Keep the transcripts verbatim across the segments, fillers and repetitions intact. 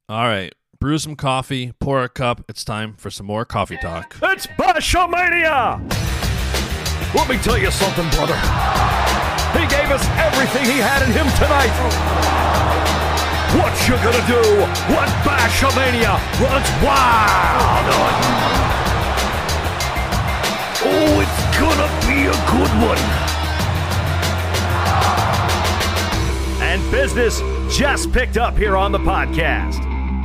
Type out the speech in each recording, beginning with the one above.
All right. Brew some coffee, pour a cup. It's time for some more coffee talk. It's Bashamania! Let me tell you something, brother. He gave us everything he had in him tonight. What you gonna do when Bashamania runs wild on you? Oh, it's gonna be a good one. And business just picked up here on the podcast.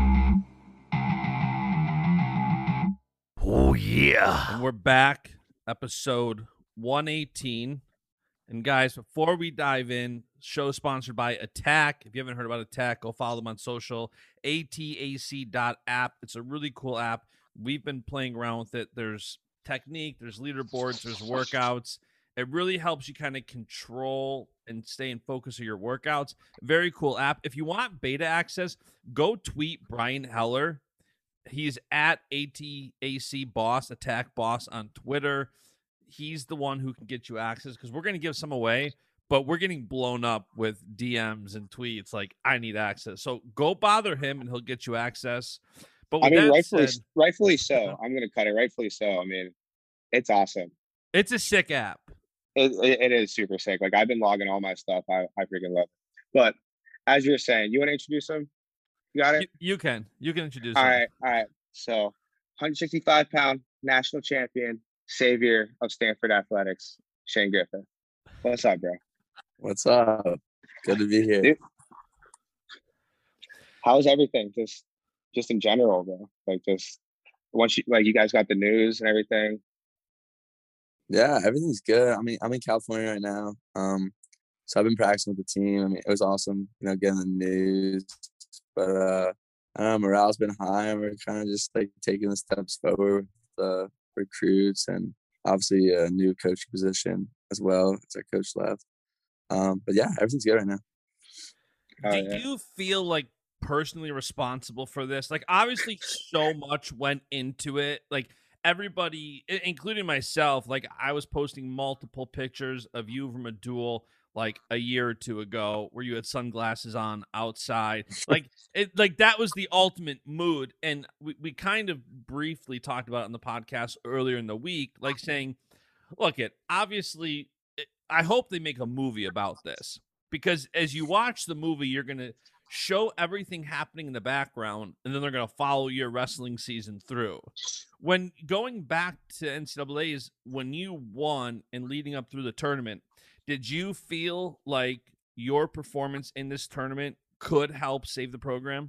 Oh, yeah. And we're back, episode one eighteen. And guys, before we dive in, show sponsored by Attack. If you haven't heard about Attack, go follow them on social, A T A C dot app. It's a really cool app. We've been playing around with it. There's technique, there's leaderboards, there's workouts. It really helps you kind of control and stay in focus of your workouts. Very cool app. If you want beta access, go tweet Brian Heller. He's at A T A C Boss, Attack Boss on Twitter. He's the one who can get you access because we're going to give some away, but we're getting blown up with D Ms and tweets like, I need access. So go bother him and he'll get you access. But with I mean, that rightfully, said, rightfully so. I'm going to cut it. Rightfully so. I mean, it's awesome. it's a sick app. It, it, it is super sick. Like, I've been logging all my stuff. I, I freaking love it. But as you're saying, you want to introduce him? You got it? You, you can. You can introduce All him. right. All right. So, one hundred sixty-five pound national champion, savior of Stanford athletics, Shane Griffith. What's up, bro? What's up? Good to be here. Dude, how's everything? Just, just in general, bro. Like, just once you like, you guys got the news and everything. Yeah, everything's good. I mean, I'm in California right now. Um, so I've been practicing with the team. I mean, it was awesome, you know, getting the news. But uh, I don't know, morale's been high, and we're kind of just like taking the steps forward with the recruits and obviously a new coaching position as well as our coach left. Um, but yeah, everything's good right now. Oh, Do yeah. you feel like personally responsible for this? Like, obviously, so much went into it. Like, everybody, i- including myself, like, I was posting multiple pictures of you from a duel like a year or two ago where you had sunglasses on outside. Like, it, like that was the ultimate mood. And we, we kind of briefly talked about it on the podcast earlier in the week, like saying, look, it obviously, it, I hope they make a movie about this. Because as you watch the movie, you're going to show everything happening in the background, and then they're going to follow your wrestling season through. When going back to N C double A's, when you won and leading up through the tournament, did you feel like your performance in this tournament could help save the program?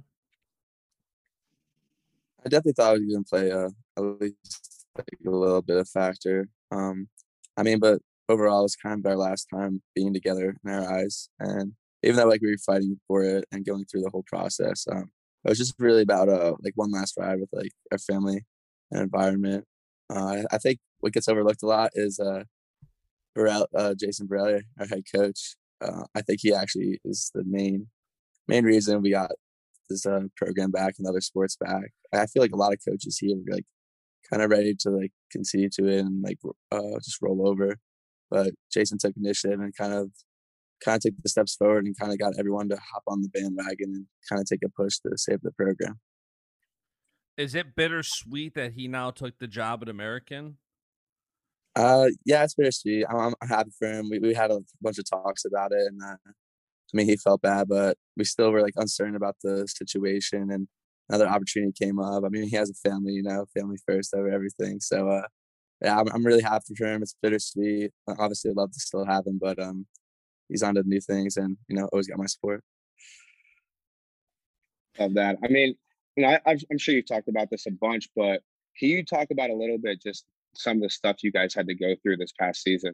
I definitely thought I was going to play uh, at least like a little bit of factor. Um, I mean, but overall, it's kind of our last time being together in our eyes. And even though like we were fighting for it and going through the whole process, um, it was just really about uh like one last ride with like our family and environment. Uh, I, I think what gets overlooked a lot is uh, Burrell, uh Jason Burrell, our head coach. Uh, I think he actually is the main main reason we got this uh, program back and other sports back. I feel like a lot of coaches here were like kind of ready to like concede to it and like uh, just roll over, but Jason took initiative and kind of kind of took the steps forward and kind of got everyone to hop on the bandwagon and kind of take a push to save the program. Is it bittersweet that he now took the job at American? Uh, yeah, it's bittersweet. I'm, I'm happy for him. We we had a bunch of talks about it, and uh, I mean, he felt bad, but we still were like uncertain about the situation, and another opportunity came up. I mean, he has a family, you know, family first over everything. So, uh, yeah, I'm I'm really happy for him. It's bittersweet. Obviously, I'd love to still have him, but um, he's on to new things, and you know, always got my support. Of that. I mean, you know, I, I've- I'm sure you've talked about this a bunch, but can you talk about a little bit just some of the stuff you guys had to go through this past season?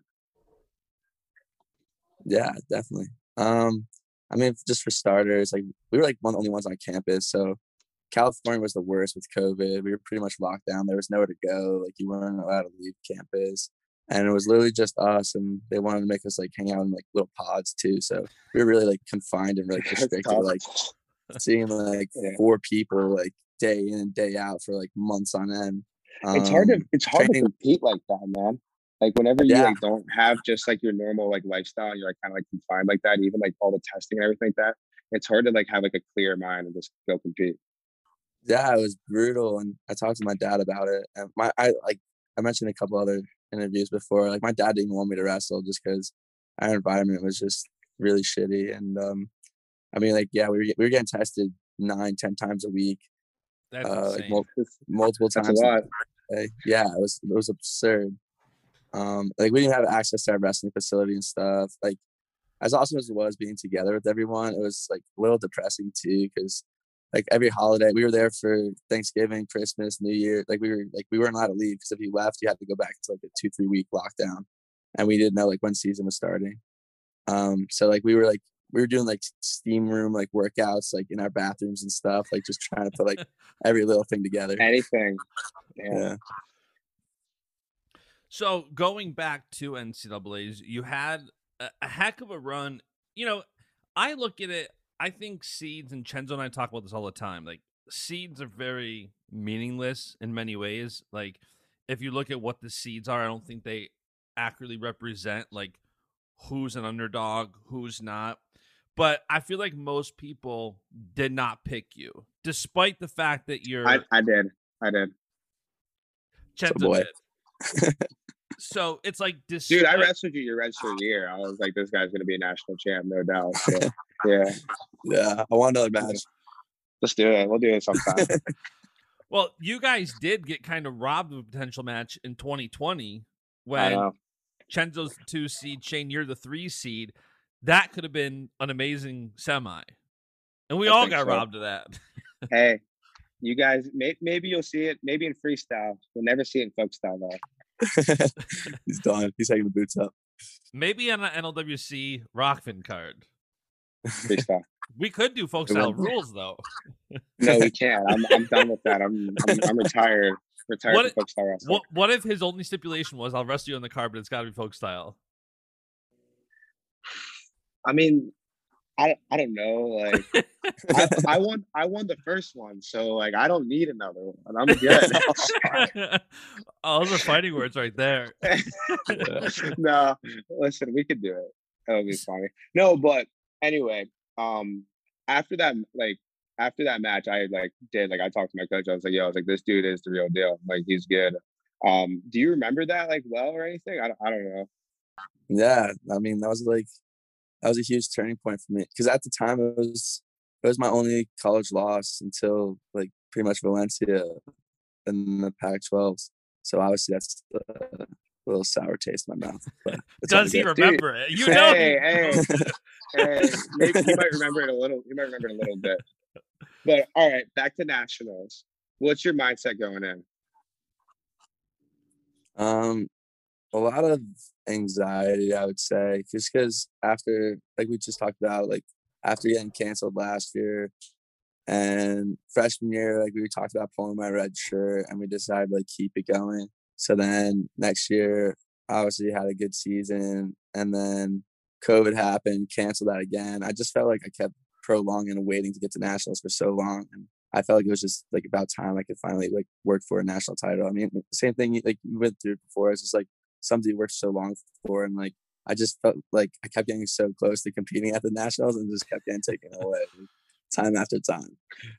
Yeah, definitely. Um, I mean, just for starters, like we were like one of the only ones on campus, so California was the worst with COVID. We were pretty much locked down. There was nowhere to go. Like you weren't allowed to leave campus, and it was literally just us. And they wanted to make us like hang out in like little pods too. So we were really like confined and like That's restricted. tough. Like seeing like Yeah. four people like day in and day out for like months on end. It's hard to Um, it's hard training- to compete like that, man. Like whenever you Yeah. like don't have just like your normal like lifestyle, you're like kind of like confined like that. Even like all the testing and everything like that, it's hard to like have like a clear mind and just go compete. Yeah, it was brutal, and I talked to my dad about it. And my I like I mentioned a couple other interviews before. Like my dad didn't want me to wrestle just because our environment was just really shitty. And um, I mean, like yeah, we were we were getting tested nine, ten times a week, That's uh, like insane. mul- multiple That's a times. lot. A day. Yeah, it was it was absurd. Um, like we didn't have access to our wrestling facility and stuff. Like as awesome as it was being together with everyone, it was like a little depressing too because like every holiday we were there for Thanksgiving, Christmas, New Year. Like we were like we weren't allowed to leave because if you left, you had to go back to like a two three week lockdown, and we didn't know like when season was starting. Um, so like we were like we were doing like steam room like workouts like in our bathrooms and stuff, like just trying to put like every little thing together. Anything. Yeah. Yeah. So going back to N C double A's, you had a, a heck of a run. You know, I look at it, I think seeds, and Chenzo and I talk about this all the time. Like, seeds are very meaningless in many ways. Like, if you look at what the seeds are, I don't think they accurately represent, like, who's an underdog, who's not. But I feel like most people did not pick you, despite the fact that you're. I, I did. I did. Chenzo boy. did. So it's like, this. Dude, I wrestled you your redshirt year. I was like, this guy's going to be a national champ, no doubt. So, yeah. Yeah. I want another match. Let's do it. We'll do it sometime. Well, you guys did get kind of robbed of a potential match in twenty twenty I when know. Chenzo's the two seed, Shane, you're the three seed. That could have been an amazing semi. And we I all think got so. robbed of that. Hey, you guys, may, maybe you'll see it. Maybe in freestyle. You'll never see it in folk style, though. He's done. He's taking the boots up. Maybe on an N L W C Rockfin card. Freestyle. We could do folk style rules, though. No, we can't. I'm I'm done with that. I'm I'm, I'm retired. Retired What- from folk style wrestling. What What if his only stipulation was, I'll wrestle you on the card, but it's got to be folk style? I mean, I I don't know. Like I, I won I won the first one, so like I don't need another one. I'm good. Oh, those are fighting words right there. No, listen, we could do it. That'll be funny. No, but anyway, um, after that, like after that match, I like did like I talked to my coach. I was like, yo, I was like, this dude is the real deal. Like he's good. Um, do you remember that like well or anything? I don't, I don't know. Yeah, I mean that was like that was a huge turning point for me because at the time it was it was my only college loss until like pretty much Valencia in the Pac twelves. So obviously that's a little sour taste in my mouth. But it's all Does he good. remember it? You know. Hey, hey, hey, maybe you might remember it a little. You might remember it a little bit. But all right, back to nationals. What's your mindset going in? Um, a lot of anxiety, I would say, just because after, like we just talked about, like after getting canceled last year and freshman year, like we talked about pulling my red shirt, and we decided to like keep it going. So then next year, obviously had a good season, and then COVID happened, canceled that again. I just felt like I kept prolonging and waiting to get to nationals for so long, and I felt like it was just like about time I could finally like work for a national title. I mean, same thing like you went through before. It's just like something you worked so long for, and like I just felt like I kept getting so close to competing at the nationals and just kept getting taken away time after time.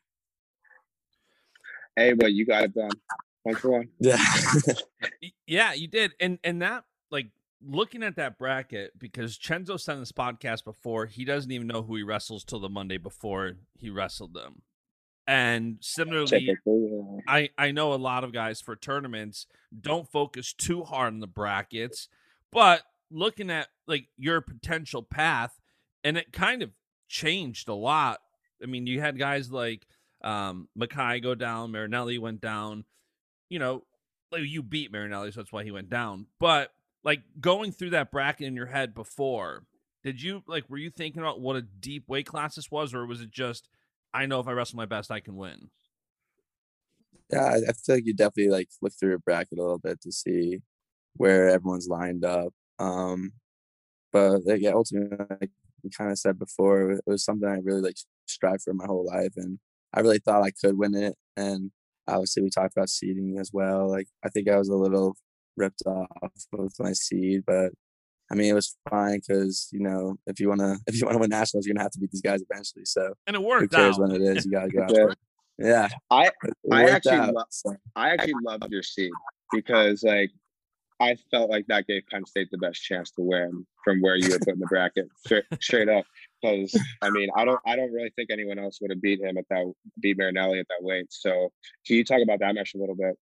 Hey, but you got it done. One for one. Yeah. Yeah, you did. And and that, like, looking at that bracket, because Chenzo said in this podcast before, he doesn't even know who he wrestles till the Monday before he wrestled them. And similarly, Typically, yeah. I, I know a lot of guys for tournaments don't focus too hard on the brackets, but looking at like your potential path, and it kind of changed a lot. I mean, you had guys like um, Mackay go down, Marinelli went down. You know, like you beat Marinelli, so that's why he went down. But like going through that bracket in your head before, did you like were you thinking about what a deep weight class this was, or was it just I know if I wrestle my best, I can win? Yeah, I, I feel like you definitely like look through a bracket a little bit to see where everyone's lined up. Um, but like, yeah, ultimately, like you kind of said before, it was something I really like strive for my whole life, and I really thought I could win it. And obviously, we talked about seeding as well. Like I think I was a little ripped off with my seed, but I mean, it was fine because you know if you wanna if you wanna win nationals, you're gonna have to beat these guys eventually. So And it who worked cares out. when it is? You gotta go out Yeah. there. Yeah, I it I worked actually out. lo- So, I actually loved your seed because like I felt like that gave Penn State the best chance to win from where you were put in the bracket, straight, straight up. Because I mean, I don't, I don't really think anyone else would have beat him at that, beat Marinelli at that weight. So, can you talk about that match a little bit?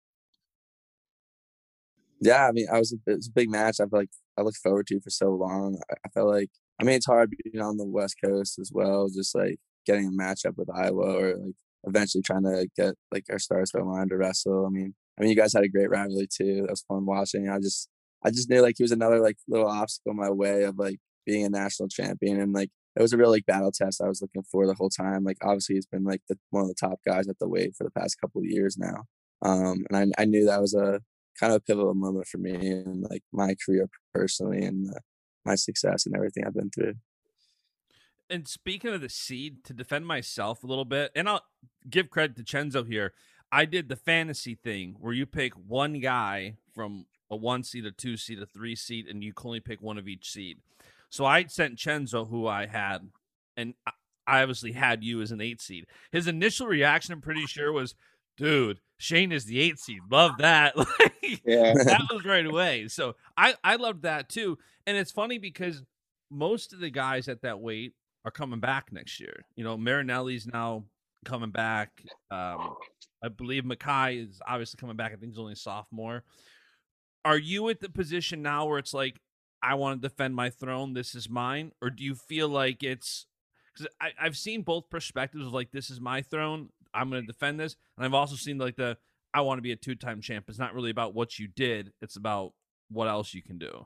yeah, I mean, I was a, it was a big match. I feel like I looked forward to for so long. I, I felt like, I mean, it's hard being on the West Coast as well, just like getting a matchup with Iowa or like eventually trying to get like our stars to line to wrestle. I mean, I mean, you guys had a great rivalry too. That was fun watching. I just, I just knew like he was another like little obstacle in my way of like being a national champion, and like it was a real like battle test I was looking for the whole time. Like obviously he's been like the, one of the top guys at the weight for the past couple of years now, um, and I, I knew that was a kind of a pivotal moment for me and like my career personally and uh, my success and everything I've been through. And speaking of the seed, to defend myself a little bit, and I'll give credit to Chenzo here. I did the fantasy thing where you pick one guy from a one seed, a two seed, a three seed, and you can only pick one of each seed. So I sent Chenzo, who I had, and I obviously had you as an eight seed. His initial reaction, I'm pretty sure, was, dude, Shane is the eight seed. Love that. Like, Yeah, that was right away. So I, I loved that too. And it's funny because most of the guys at that weight are coming back next year. You know, Marinelli's now coming back. Um, I believe Mackay is obviously coming back. I think he's only a sophomore. Are you at the position now where it's like, I want to defend my throne, this is mine? Or do you feel like it's because I've seen both perspectives of like, this is my throne, I'm going to defend this. And I've also seen like the, I want to be a two-time champ. It's not really about what you did. It's about what else you can do.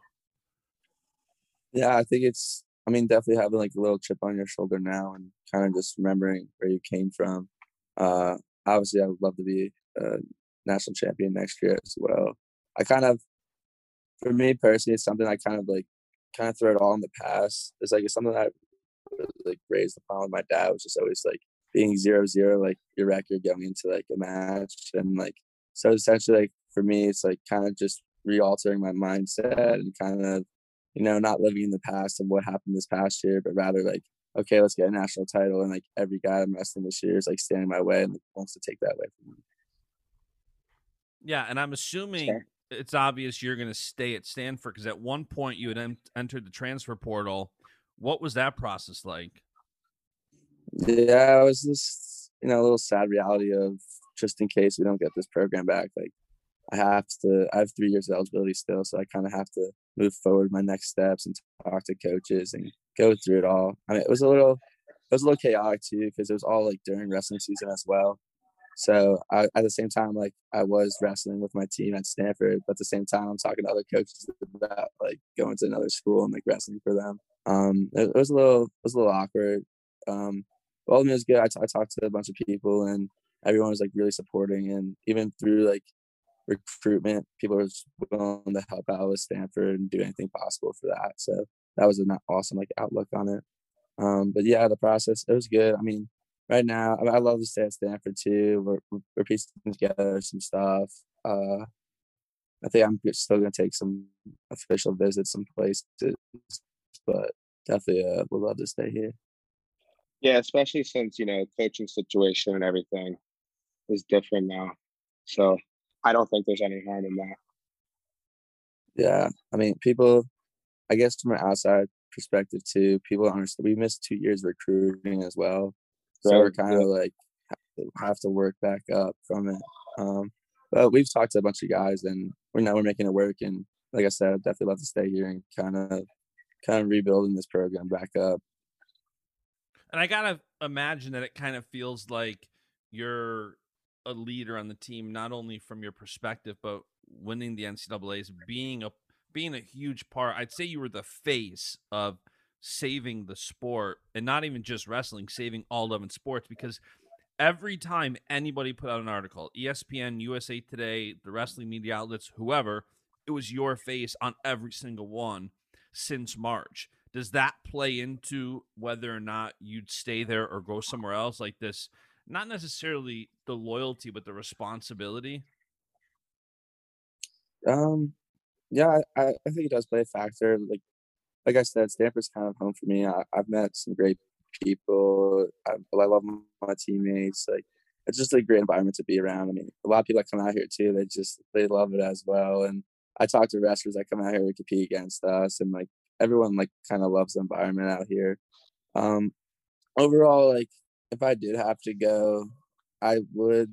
Yeah, I think it's, I mean, definitely having like a little chip on your shoulder now and kind of just remembering where you came from. Uh, obviously, I would love to be a national champion next year as well. I kind of, for me personally, it's something I kind of like, kind of throw it all in the past. It's like, it's something that I really, like raised upon with my dad, was just always like being zero zero, like your record going into like a match. And like, so essentially, like for me, it's like kind of just re-altering my mindset and kind of, you know, not living in the past of what happened this past year, but rather like, okay, let's get a national title. And like every guy I'm wrestling this year is like standing my way and like, wants to take that away from me. Yeah, and I'm assuming it's obvious you're going to stay at Stanford because at one point you had en- entered the transfer portal. What was that process like? Yeah, it was this, you know, a little sad reality of just in case we don't get this program back, like I have to, I have three years of eligibility still, so I kind of have to move forward my next steps and talk to coaches and go through it all. I mean, it was a little, it was a little chaotic too because it was all like during wrestling season as well. So I, at the same time, like I was wrestling with my team at Stanford, but at the same time, I'm talking to other coaches about like going to another school and like wrestling for them. Um, it, it was a little, it was a little awkward. Um, but ultimately, it was good. I, t- I talked to a bunch of people, and everyone was like really supporting, and even through like recruitment, people were willing to help out with Stanford and do anything possible for that. So that was an awesome like outlook on it. Um, but yeah, the process, it was good. I mean, right now, I, I love to stay at Stanford too. We're, we're piecing together some stuff. Uh, I think I'm still going to take some official visits, some places, but definitely uh, would love to stay here. yeah, especially since you know coaching situation and everything is different now. So I don't think there's any harm in that. Yeah, I mean, people, I guess from an outside perspective too, people understand we missed two years of recruiting as well. So Right? we're kind Yeah. of like have to, have to work back up from it. Um, but we've talked to a bunch of guys, and we're now we're making it work. And like I said, I'd definitely love to stay here and kind of kind of rebuilding this program back up. And I gotta imagine that it kind of feels like you're a leader on the team, not only from your perspective, but winning the N C double A's, being a being a huge part. I'd say you were the face of saving the sport, and not even just wrestling, saving all eleven sports. Because every time anybody put out an article, E S P N, U S A Today, the wrestling media outlets, whoever, it was your face on every single one since March. Does that play into whether or not you'd stay there or go somewhere else like this? Not necessarily the loyalty, but the responsibility. Um, yeah, I, I think it does play a factor. Like like I said, Stanford's kind of home for me. I, I've met some great people. I, I love my teammates. Like it's just a great environment to be around. I mean, a lot of people that come out here too, they just they love it as well. And I talk to wrestlers that come out here to compete against us, and like everyone like kind of loves the environment out here. Um, overall, like if I did have to go, I would.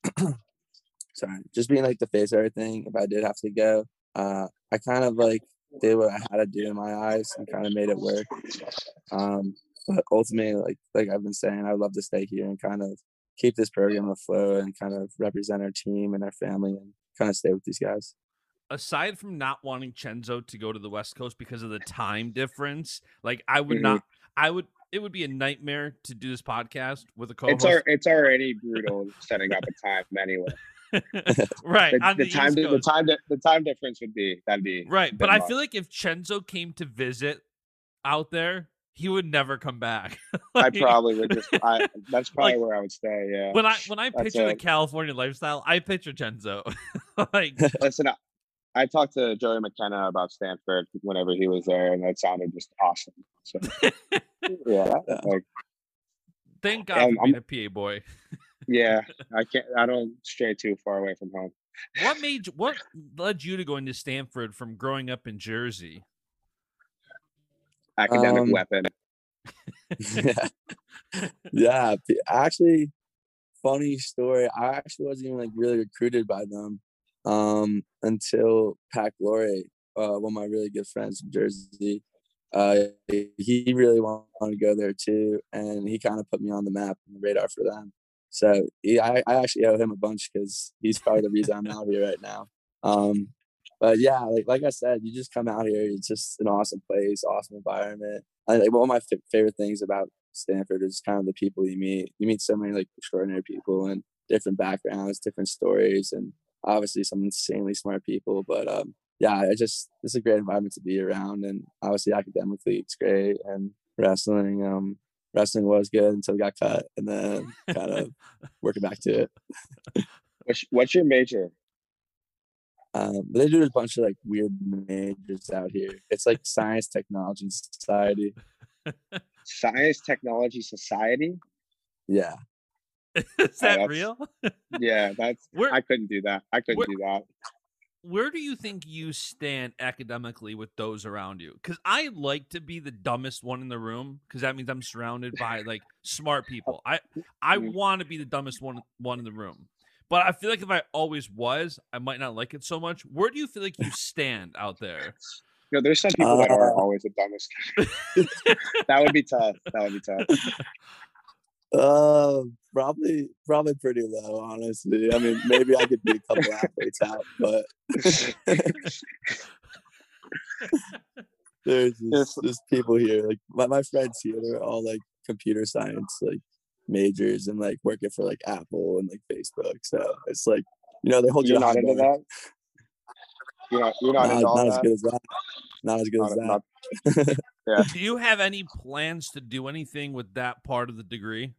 sorry, just being like the face of everything. If I did have to go, uh, I kind of like did what I had to do in my eyes and kind of made it work. Um, but ultimately, like like I've been saying, I'd love to stay here and kind of keep this program afloat and kind of represent our team and our family and kind of stay with these guys. Aside from not wanting Chenzo to go to the West Coast because of the time difference, like I would Mhm. not, I would, it would be a nightmare to do this podcast with a It's co-host. our, it's already brutal setting up a time anyway. right The, on the the, time, East the Coast. time, di- the time difference would be that'd be a right, bit but I much. feel like if Chenzo came to visit out there, he would never come back. I Like, probably would just. I that's probably Like, where I would stay. Yeah. when I when I That's picture the it. California lifestyle, I picture Chenzo. like Listen, I, I talked to Joey McKenna about Stanford whenever he was there, and that sounded just awesome. So yeah, like thank God I'm, for I'm, being a P A boy. yeah, I can't. I don't stray too far away from home. What made you, what led you to going to Stanford from growing up in Jersey? Academic Um, weapon. yeah, yeah. p- Actually, funny story. I actually wasn't even like really recruited by them um, until Pat Glory, uh, one of my really good friends from Jersey. Uh, he really wanted to go there too, and he kind of put me on the map and the radar for them. So he, I, I actually owe him a bunch because he's part of the reason I'm out here right now. Um, but yeah, like like I said, you just come out here. It's just an awesome place, awesome environment. I, like one of my f- favorite things about Stanford is kind of the people you meet. You meet so many like extraordinary people and different backgrounds, different stories, and obviously some insanely smart people. But um, yeah, it just it's a great environment to be around, and obviously academically it's great, and wrestling um wrestling was good until we got cut, and then kind of working back to it. What's, what's your major? Um, but they do a bunch of like weird majors out here. It's like science, technology, and society. Science, Technology, Society. Yeah. Is Oh, that that's- real? Yeah, that's. Where- I couldn't do that. I couldn't where- do that. Where do you think you stand academically with those around you? Because I like to be the dumbest one in the room because that means I'm surrounded by like smart people. I I Mhm. want to be the dumbest one one in the room, but I feel like if I always was, I might not like it so much. Where do you feel like you stand out there? You know, there's some people that are Uh, always the dumbest. That would be tough. That would be tough. Uh, probably, probably pretty low, honestly. I mean, maybe I could beat a couple athletes out, but there's just, Yes. just people here. Like my, my friends here, they're all like computer science, like majors and like working for like Apple and like Facebook. So it's like, you know, they hold You're you not high into bar. that. You're not. You're not, Not, into all not as that. good as that. Not as good Not- as that. not- yeah. Do you have any plans to do anything with that part of the degree?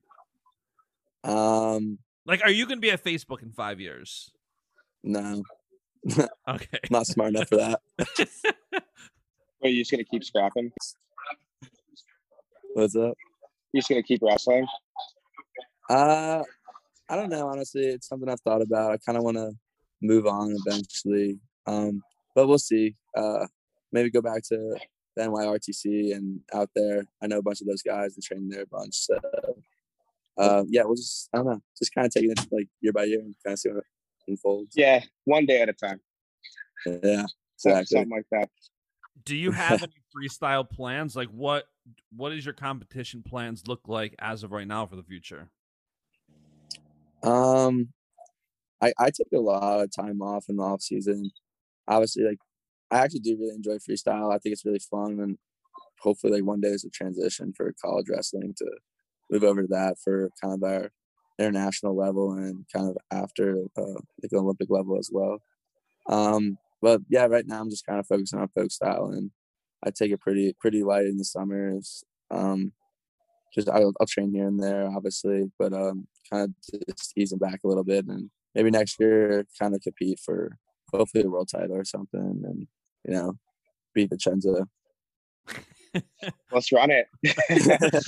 Um, Like, are you going to be at Facebook in five years? no, Okay. not smart enough for that. Wait, you just gonna keep scrapping? What's up? You just gonna keep wrestling? Uh, I don't know. Honestly, it's something I've thought about. I kind of want to move on eventually, um, but we'll see. Uh, maybe go back to the N Y R T C and out there. I know a bunch of those guys and train there a bunch. So, uh, yeah, we'll just I don't know, just kind of taking it like year by year and kind of see what unfolds. Yeah, one day at a time. Yeah, Some- exactly. Something like that. Do you have any freestyle plans? Like, what what does your competition plans look like as of right now for the future? Um, I I take a lot of time off in the off season. Obviously, like I actually do really enjoy freestyle. I think it's really fun, and hopefully, like one day is a transition for college wrestling to move over to that for kind of our international level and kind of after uh, like the Olympic level as well. Um, but yeah, right now I'm just kind of focusing on folk style, and I take it pretty pretty light in the summers. Um, just I'll, I'll train here and there, obviously, but um, kind of just easing back a little bit, and maybe next year kind of compete for hopefully a world title or something, and you know, beat Vincenzo. Let's run it.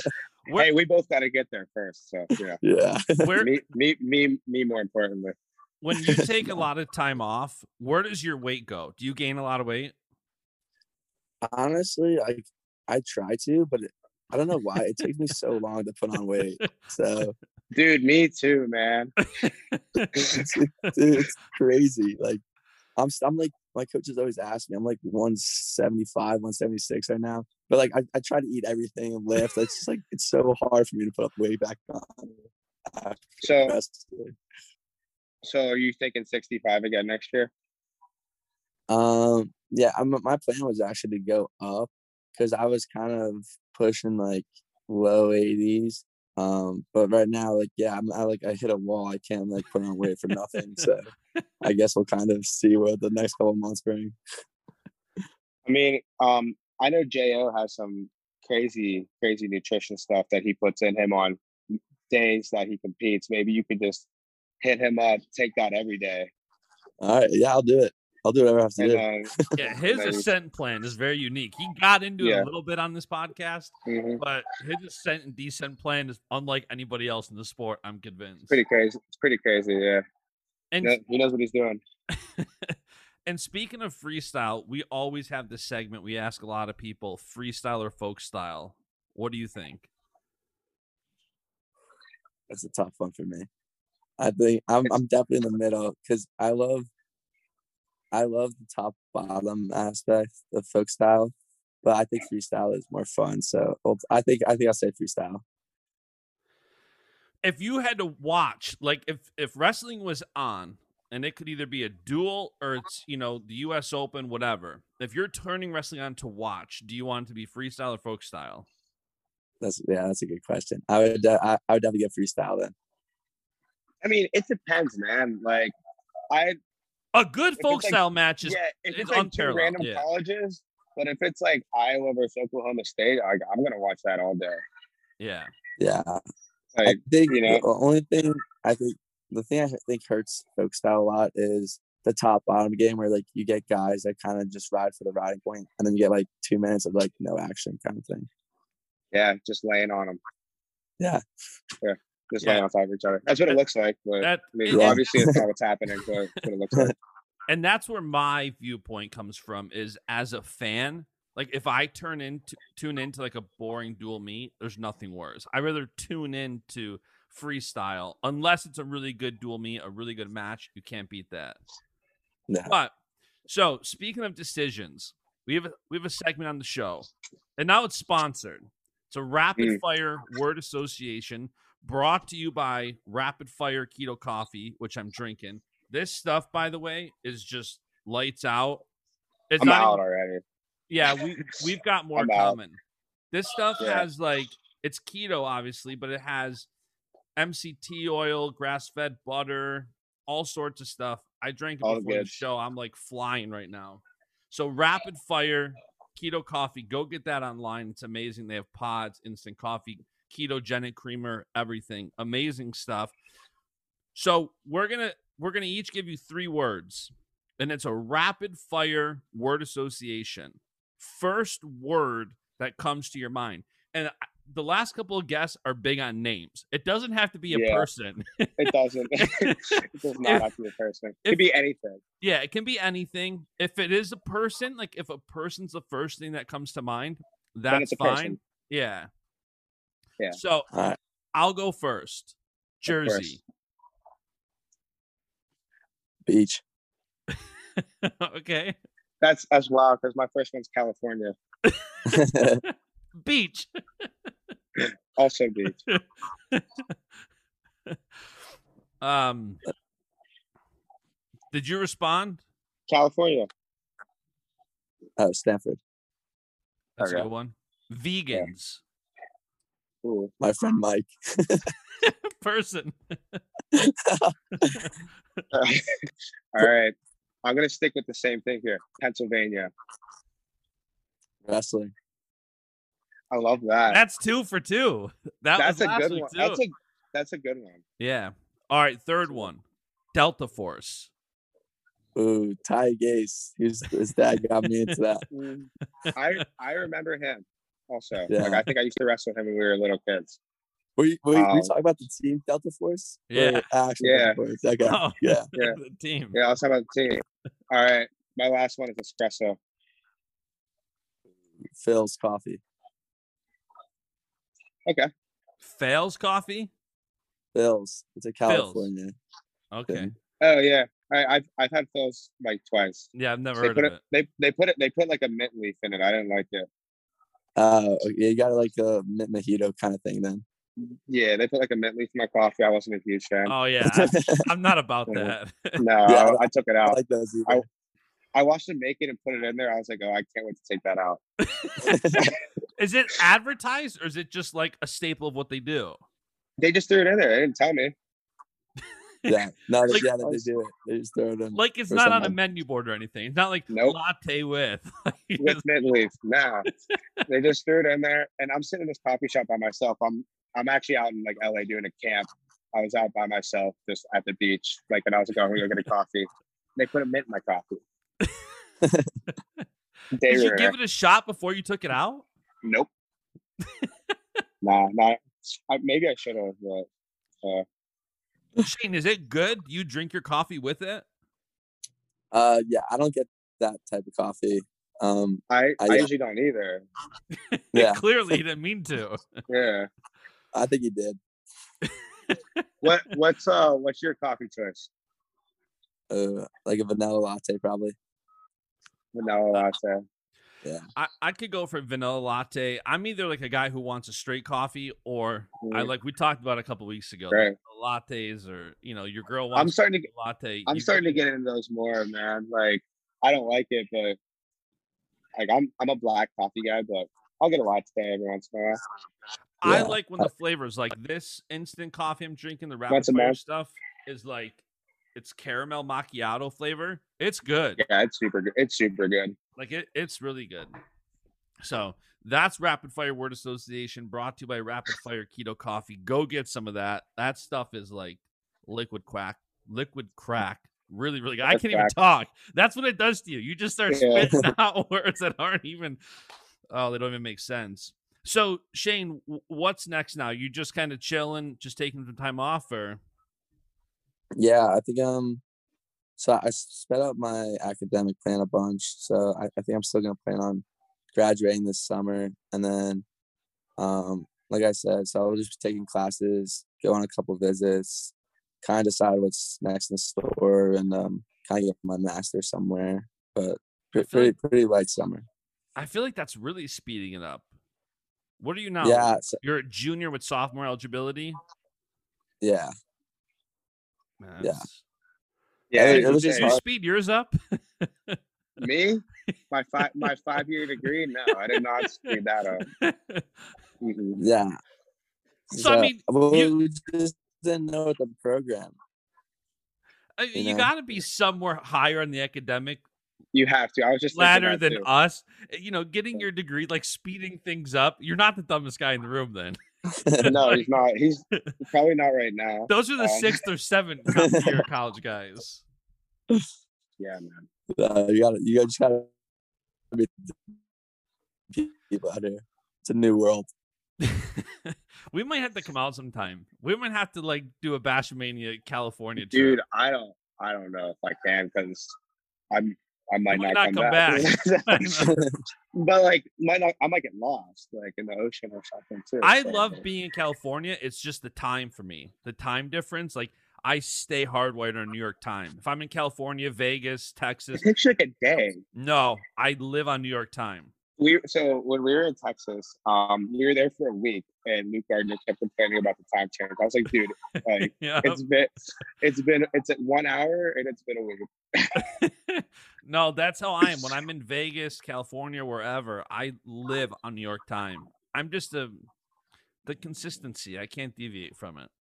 Where, Hey, we both got to get there first. So yeah, Yeah. where me, me, me, me. More importantly, when you take a lot of time off, where does your weight go? Do you gain a lot of weight? Honestly, I I try to, but it, I don't know why it takes me so long to put on weight. So dude, me too, man. it's, it, it's crazy. Like I'm I'm like my coaches always ask me. I'm like one seventy-five, one seventy-six right now. But like I, I try to eat everything and lift. It's just like it's so hard for me to put up weight back on. So, so are you thinking sixty-five again next year? Um, yeah, I'm, my plan was actually to go up because I was kind of pushing like low eighties. Um, but right now, like, yeah, I'm I like I hit a wall. I can't like put on weight for nothing. So I guess we'll kind of see what the next couple of months bring. I mean, um, I know J O has some crazy, crazy nutrition stuff that he puts in him on days that he competes. Maybe you could just hit him up, take that every day. All right, yeah, I'll do it. I'll do whatever I have to and, do. Uh, Yeah, his ascent plan is very unique. He got into Yeah. it a little bit on this podcast, mhm. but his ascent and descent plan is unlike anybody else in the sport. I'm convinced. Pretty crazy. It's pretty crazy. Yeah, And No- he knows what he's doing. and speaking of freestyle, we always have this segment. We ask a lot of people, freestyle or folk style. What do you think? That's a tough one for me. I think I'm I'm definitely in the middle because I love I love the top bottom aspect of folk style, but I think freestyle is more fun. So well, I think I think I'll say freestyle. If you had to watch, like if if wrestling was on and it could either be a duel or it's, you know, the U S Open, whatever. If you're turning wrestling on to watch, do you want it to be freestyle or folk style? That's yeah, that's a good question. I would uh, I, I would definitely get freestyle then. I mean, it depends, man. Like, I A good If folk it's like- style match is yeah, if it's it's like two unparalleled, random yeah. colleges, but if it's like Iowa versus Oklahoma State, I, I'm gonna watch that all day. yeah. Yeah, I Like, think you know, the only thing I think the thing I think hurts folk style a lot is the top bottom game where like you get guys that kind of just ride for the riding point and then you get like two minutes of like no action kind of thing. yeah, just laying on them, Yeah, just Yeah. laying on top of each other. That's what it looks like. But That- I mean, and- obviously, it's not what's happening. But that's what it looks like. And that's where my viewpoint comes from is as a fan, like if I turn into tune into like a boring dual meet, there's nothing worse. I rather tune into freestyle unless it's a really good dual meet, a really good match. You can't beat that. yeah. But so speaking of decisions, we have a, we have a segment on the show, and now it's sponsored. It's a rapid Mm. fire word association brought to you by Rapid Fire Keto Coffee, which I'm drinking. This stuff, by the way, is just lights out. It's I'm not out even- already. yeah, we we've got more I'm out. coming. This stuff Yeah. has like it's keto, obviously, but it has M C T oil, grass-fed butter, all sorts of stuff. I drank it All the before the goods. show. I'm like flying right now. So Rapid Fire Keto Coffee, go get that online. It's amazing. They have pods, instant coffee, ketogenic creamer, everything. Amazing stuff. So we're gonna we're gonna each give you three words, and it's a rapid fire word association. First word that comes to your mind, and I- the last couple of guests are big on names. It doesn't have to be a Yeah. person. It doesn't. it does not If- have to be a person. It if- could be anything. Yeah, it can be anything. If it is a person, like if a person's the first thing that comes to mind, that's it's a fine. person. Yeah. Yeah. So All right. I'll go first. Jersey. Beach. Okay. That's that's wild because my first one's California. Beach. Also beach. Um Did you respond? California. Oh, Stanford. That's a Okay. good one. Vegans. Ooh. My friend Mike. Person. All right. I'm gonna stick with the same thing here. Pennsylvania. Wrestling. I love that. That's two for two. That That's was a last good week one. too. That's a that's a good one. Yeah. All right, third one. Delta Force. Ooh, Ty Gase. His his dad got me into that. Mm. I I remember him. Also, Yeah. like I think I used to wrestle him when we were little kids. Were you, were you, were you Um, talking about the team Delta Force? Yeah. Or actual Yeah. Delta Force? Okay. Oh, Yeah. Yeah. the team. Yeah, I was talking about the team. All right, my last one is espresso. Phil's coffee. Okay. Fails coffee. Phil's. It's a California. Okay. thing. Oh yeah, I, I've I've had those like twice. Yeah, I've never They heard put of it, it. They they put it. They put like a mint leaf in it. I didn't like it. Uh, yeah, you got like a mint mojito kind of thing then. Yeah, they put like a mint leaf in my coffee. I wasn't a huge fan. Oh yeah, I, I'm not about Yeah. that. No, Yeah, I, I took it I out. like those either. I watched them make it and put it in there. I was like, oh, I can't wait to take that out. Is it advertised or is it just like a staple of what they do? They just threw it in there. They didn't tell me. Yeah, no, Like- yeah, they do it. They just throw it in. Like it's Or not on a something. menu board or anything. It's not like Nope. latte with. With mint leaf. No, they just threw it in there. And I'm sitting in this coffee shop by myself. I'm I'm actually out in like L A doing a camp. I was out by myself just at the beach. Like, and I was like, oh, we're gonna get a coffee. They put a mint in my coffee. Day Did you ruiner. give it a shot before you took it out? Nope. nah, not. I, maybe I should have, but uh, Shane, is it good? Do you drink your coffee with it? Uh, yeah, I don't get that type of coffee. Um, I I- I yeah. usually don't either. yeah, Clearly, he didn't mean to. Yeah. I think he did. What what's uh what's your coffee choice? Uh, like a vanilla latte, probably. Vanilla latte. I, I could go for vanilla latte. I'm either like a guy who wants a straight coffee, or I Mm. like we talked about a couple weeks ago. Right. Like lattes, or you know, your girl wants I'm starting to a latte. I'm you starting to go- get into those more, man. Like I don't like it, but like I'm I'm a black coffee guy, but I'll get a latte every once in a while. I Yeah. like when the flavors like this instant coffee I'm drinking, the rapid Once a fire month. stuff is like it's caramel macchiato flavor. It's good. Yeah, it's super good. It's super good. Like it, it's really good. So that's Rapid Fire Word Association, brought to you by Rapid Fire Keto Coffee. Go get some of that. That stuff is like liquid quack, liquid crack. Really, really good. I That's can't even crack. talk. That's what it does to you. You just start Yeah. spitting out words that aren't even. Oh, they don't even make sense. So Shane, w- what's next now? You just kind of chilling, just taking some time off, or Yeah, I think um, so I sped up my academic plan a bunch. So I, I think I'm still gonna plan on graduating this summer, and then, um, like I said, so I'll just be taking classes, go on a couple visits, kind of decide what's next in the store, and um, kind of get my master somewhere. But pre- feel pretty like- pretty light summer. I feel like that's really speeding it up. What are you now? Yeah, so, You're a junior with sophomore eligibility. yeah. Man, Yeah. that's- Yeah, Hey, it's it was Did just insane. you hard. speed yours up? Me, my five my five year degree. No, I did not speed that up. Mm-mm. Yeah. So, I mean, well, you- we just didn't know what the program. Uh, You you know? got to be somewhere higher on the academic You have to. I was just thinking ladder that than too. us. Uh, You know, getting your degree, like speeding things up. You're not the dumbest guy in the room. Then No, he's not. He's probably not right now. those are the Um, sixth or seventh co- year college guys. Yeah, man. Uh, you got to you just got to be people out here. It's a new world. We might have to come out sometime. We might have to like do a Bashmania California trip. Dude, I don't I don't know if I can because I'm I might, might not, not come, come back. I know. But like might not I might get lost like in the ocean or something too. I so- love being in California. It's just the time for me. The time difference. Like I stay hardwired on New York time. If I'm in California, Vegas, Texas, It takes you like a day. no, I live on New York time. We so when we were in Texas, um, we were there for a week, and Luke Gardner kept complaining about the time change. I was like, dude, like Yeah. it's been, it's been, it's at one hour, and it's been a week. No, that's how I am. When I'm in Vegas, California, wherever, I live on New York time. I'm just a the consistency. I can't deviate from it.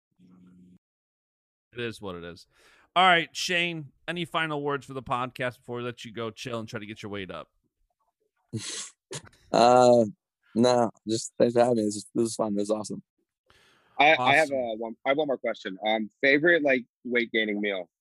It is what it is. All right, Shane, any final words for the podcast before we let you go chill and try to get your weight up? Uh, no, just thanks for having me. This is, this is fun. This is awesome. I, I have Awesome. a one. I have one more question. Um, favorite like weight gaining meal?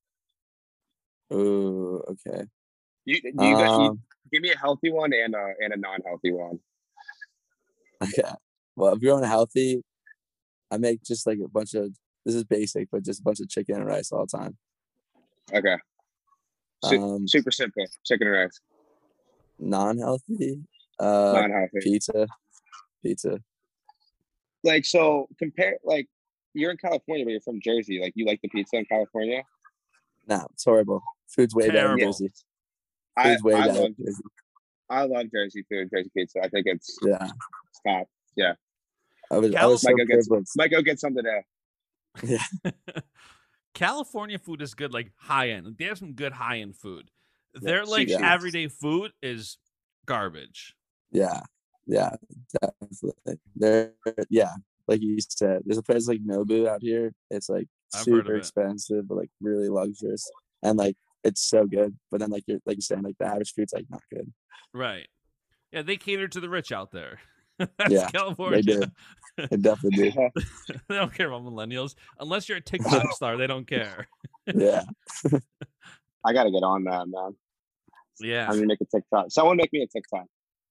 Ooh, okay. You, you, got- you Um, give me a healthy one and a and a non healthy one. Okay. Well, if you're on healthy, I make just like a bunch of, this is basic, but just a bunch of chicken and rice all the time. Okay. Su- Um, super simple. Chicken and rice. Non-healthy, uh, Non-healthy. pizza, pizza. Like, so compare, like, you're in California, but you're from Jersey. Like, you like the pizza in California? Nah, it's horrible. Food's way better in Terrible. Jersey. I, Food's way I better love in Jersey. I love Jersey food, Jersey pizza. I think it's, Yeah. it's top. Yeah. I was, I was so Might go, get, privileged. might go get some today. Yeah. California food is good, like high end. They have some good high end food. Their like yeah. everyday food is garbage. Yeah. Yeah. Definitely. There. Yeah. Like you said, there's a place like Nobu out here. It's like I've heard of super it. expensive, but like really luxurious, and like it's so good. But then like you're like you're saying, like the average food's like not good. Right. Yeah, they cater to the rich out there. That's Yeah, California. They do. They definitely do. They don't care about millennials. Unless you're a TikTok star, they don't care. Yeah. I got to get on that, man. Yeah. I'm going to make a TikTok. Someone make me a TikTok.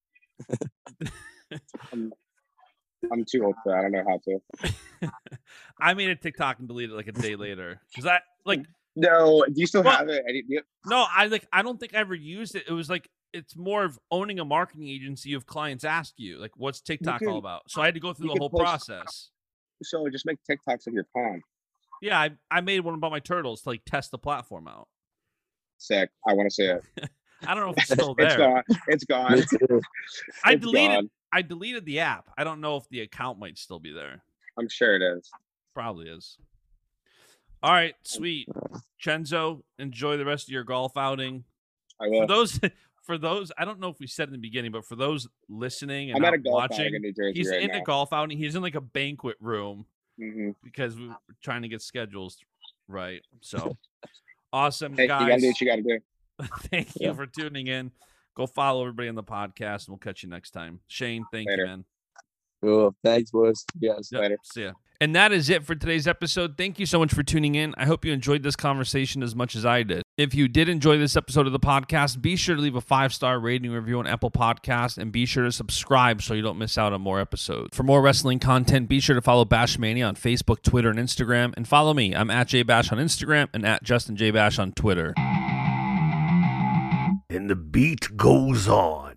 I'm, I'm too old for that. I don't know how to. I made a TikTok and deleted it like a day later. Because I, like, No, do you still Well- have it? Any, do you- no, I like, I don't think I ever used it. It was like, it's more of owning a marketing agency of clients ask you, like, what's TikTok can- all about? So I had to go through you the can whole post- process. So just make TikToks of your pond. Yeah, I, I made one about my turtles to like test the platform out. Sick. I want to see it. I don't know if it's still It's there. gone. It's gone. Me too. I It's deleted gone. I deleted the app. I don't know if the account might still be there. I'm sure it is. Probably is. All right, sweet. Chenzo, enjoy the rest of your golf outing. I For will. those for those, I don't know if we said in the beginning, but for those listening and I'm at a not golf watching, outing in New Jersey he's right in now. a golf outing. He's in like a banquet room hmm because we we're trying to get schedules right. So awesome, Hey, you gotta guys. do what you gotta do. Thank you for tuning in. Go follow everybody on the podcast, and we'll catch you next time. Shane, thank Later. you, man. Cool. Thanks, boys. Yes. Yep, Later. see ya. And that is it for today's episode. Thank you so much for tuning in. I hope you enjoyed this conversation as much as I did. If you did enjoy this episode of the podcast, be sure to leave a five-star rating review on Apple Podcasts and be sure to subscribe so you don't miss out on more episodes. For more wrestling content, be sure to follow Bashmania on Facebook, Twitter, and Instagram. And follow me. I'm at JBash on Instagram and at Justin J Bash on Twitter. And the beat goes on.